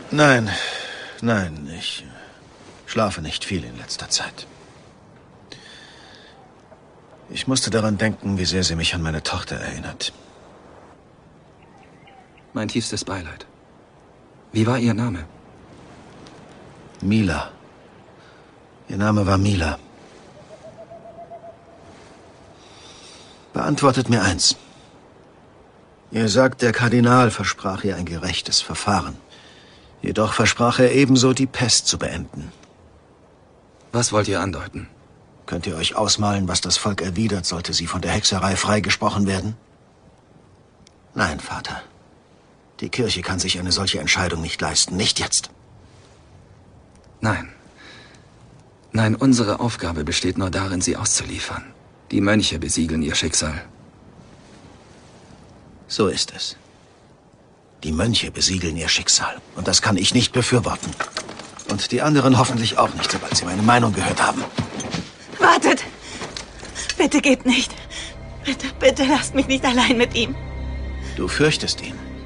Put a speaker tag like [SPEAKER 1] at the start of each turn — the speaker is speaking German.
[SPEAKER 1] Nein, nein, ich schlafe nicht viel in letzter Zeit. Ich musste daran denken, wie sehr sie mich an meine Tochter erinnert.
[SPEAKER 2] Mein tiefstes Beileid. Wie war Ihr Name?
[SPEAKER 1] Mila. Ihr Name war Mila. Beantwortet mir eins. Ihr sagt, der Kardinal versprach ihr ein gerechtes Verfahren. Jedoch versprach er ebenso, die Pest zu beenden.
[SPEAKER 2] Was wollt ihr andeuten?
[SPEAKER 1] Könnt ihr euch ausmalen, was das Volk erwidert, sollte sie von der Hexerei freigesprochen werden? Nein, Vater. Die Kirche kann sich eine solche Entscheidung nicht leisten. Nicht jetzt.
[SPEAKER 2] Nein. Nein, unsere Aufgabe besteht nur darin, sie auszuliefern. Die Mönche besiegeln ihr Schicksal.
[SPEAKER 1] So ist es. Die Mönche besiegeln ihr Schicksal. Und das kann ich nicht befürworten. Und die anderen hoffentlich auch nicht, sobald sie meine Meinung gehört haben.
[SPEAKER 3] Wartet! Bitte geht nicht. Bitte, bitte lasst mich nicht allein mit ihm.
[SPEAKER 1] Du fürchtest ihn.